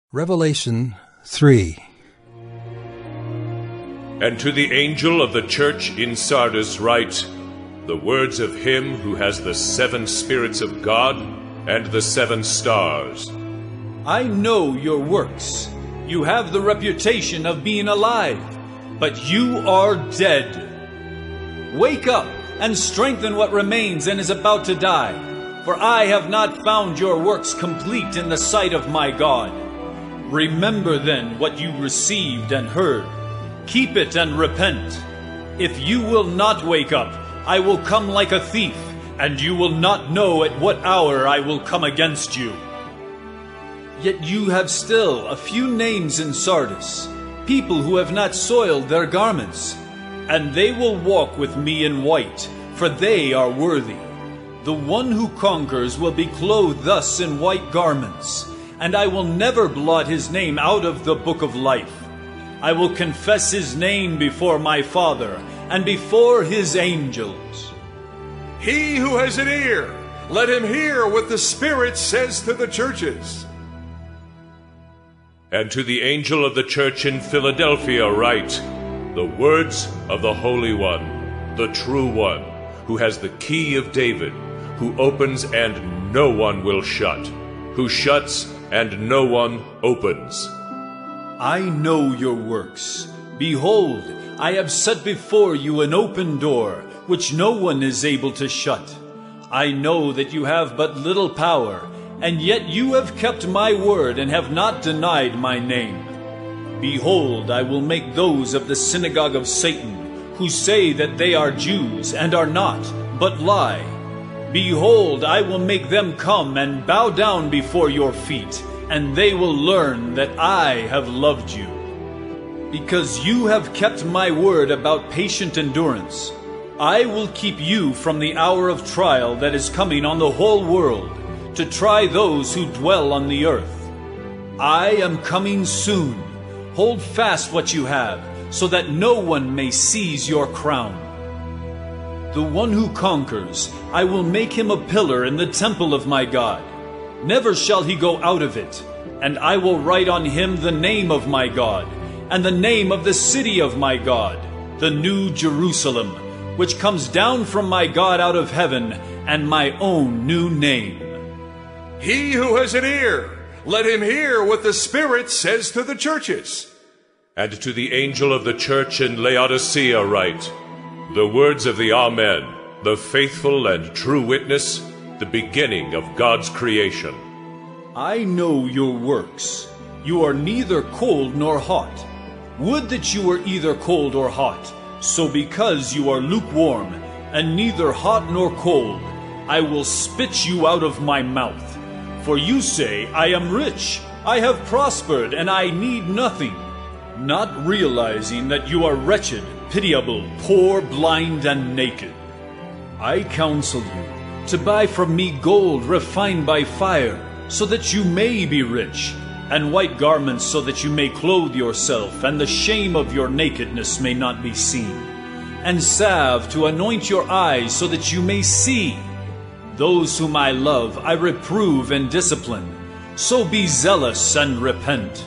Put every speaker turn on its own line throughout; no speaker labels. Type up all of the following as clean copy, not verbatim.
Revelation 3.
And to the angel of the church in Sardis write, the words of him who has the 7 spirits of God and the 7 stars.
I know your works. You have the reputation of being alive, but you are dead. Wake up and strengthen what remains and is about to die, for I have not found your works complete in the sight of my God. Remember then what you received and heard. Keep it and repent. If you will not wake up, I will come like a thief, and you will not know at what hour I will come against you. Yet you have still a few names in Sardis, people who have not soiled their garments, and they will walk with me in white, for they are worthy. The one who conquers will be clothed thus in white garments, and I will never blot his name out of the book of life. I will confess his name before my Father and before his angels.
He who has an ear, let him hear what the Spirit says to the churches.
And to the angel of the church in Philadelphia write, the words of the Holy One, the true One, who has the key of David, who opens and no one will shut, who shuts and no one opens.
I know your works. Behold, I have set before you an open door, which no one is able to shut. I know that you have but little power, and yet you have kept my word and have not denied my name. Behold, I will make those of the synagogue of Satan, who say that they are Jews and are not, but lie. Behold, I will make them come and bow down before your feet, and they will learn that I have loved you. Because you have kept my word about patient endurance, I will keep you from the hour of trial that is coming on the whole world, to try those who dwell on the earth. I am coming soon. Hold fast what you have, so that no one may seize your crown. The one who conquers, I will make him a pillar in the temple of my God. Never shall he go out of it. And I will write on him the name of my God, and the name of the city of my God, the New Jerusalem, which comes down from my God out of heaven, and my own new name.
He who has an ear, let him hear what the Spirit says to the churches.
And to the angel of the church in Laodicea write, the words of the Amen, the faithful and true witness, the beginning of God's creation.
I know your works. You are neither cold nor hot. Would that you were either cold or hot. So because you are lukewarm, and neither hot nor cold, I will spit you out of my mouth. For you say, I am rich, I have prospered, and I need nothing, not realizing that you are wretched, pitiable, poor, blind, and naked. I counsel you to buy from me gold refined by fire, so that you may be rich, and white garments so that you may clothe yourself, and the shame of your nakedness may not be seen, and salve to anoint your eyes so that you may see. Those whom I love I reprove and discipline, so be zealous and repent.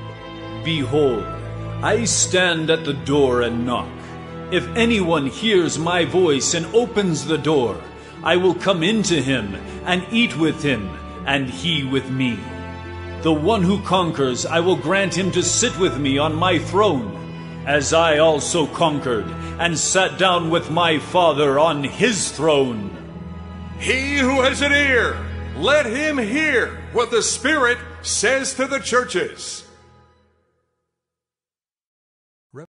Behold, I stand at the door and knock. If anyone hears my voice and opens the door, I will come into him and eat with him, and he with me. The one who conquers, I will grant him to sit with me on my throne, as I also conquered and sat down with my Father on his throne.
He who has an ear, let him hear what the Spirit says to the churches.